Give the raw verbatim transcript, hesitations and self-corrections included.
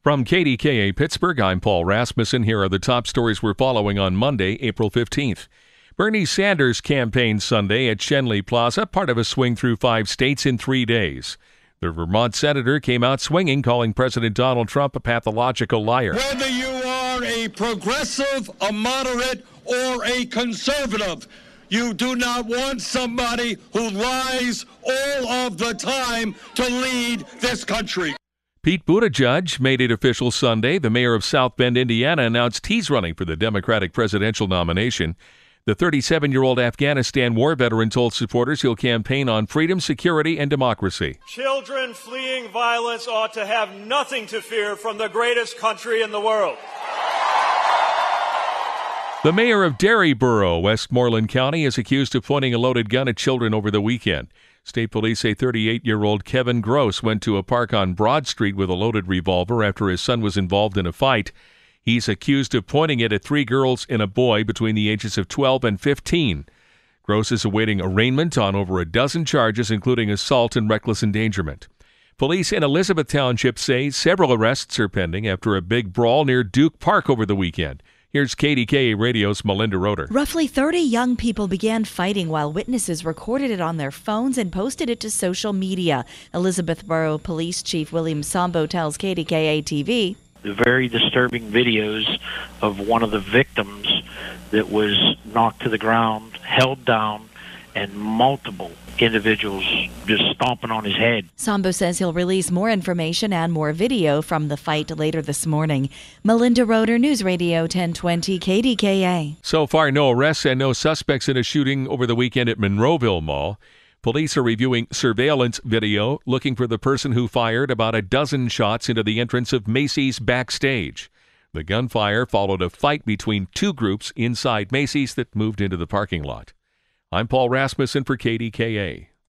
From K D K A Pittsburgh, I'm Paul Rasmussen. Here are the top stories we're following on Monday, April fifteenth. Bernie Sanders campaigned Sunday at Schenley Plaza, part of a swing through five states in three days. The Vermont senator came out swinging, calling President Donald Trump a pathological liar. Whether you are a progressive, a moderate, or a conservative, you do not want somebody who lies all of the time to lead this country. Pete Buttigieg made it official Sunday. The mayor of South Bend, Indiana, announced he's running for the Democratic presidential nomination. The thirty-seven-year-old Afghanistan war veteran told supporters he'll campaign on freedom, security, and democracy. Children fleeing violence ought to have nothing to fear from the greatest country in the world. The mayor of Daryboro, Westmoreland County, is accused of pointing a loaded gun at children over the weekend. State police say thirty-eight-year-old Kevin Gross went to a park on Broad Street with a loaded revolver after his son was involved in a fight. He's accused of pointing it at three girls and a boy between the ages of twelve and fifteen. Gross is awaiting arraignment on over a dozen charges, including assault and reckless endangerment. Police in Elizabeth Township say several arrests are pending after a big brawl near Duke Park over the weekend. Here's K D K A Radio's Melinda Roeder. Roughly thirty young people began fighting while witnesses recorded it on their phones and posted it to social media. Elizabethboro Police Chief William Sambo tells K D K A T V. The very disturbing videos of one of the victims that was knocked to the ground, held down, and multiple individuals just stomping on his head. Sambo says he'll release more information and more video from the fight later this morning. Melinda Roeder, News Radio ten twenty K D K A. So far, no arrests and no suspects in a shooting over the weekend at Monroeville Mall. Police are reviewing surveillance video, looking for the person who fired about a dozen shots into the entrance of Macy's backstage. The gunfire followed a fight between two groups inside Macy's that moved into the parking lot. I'm Paul Rasmussen for K D K A.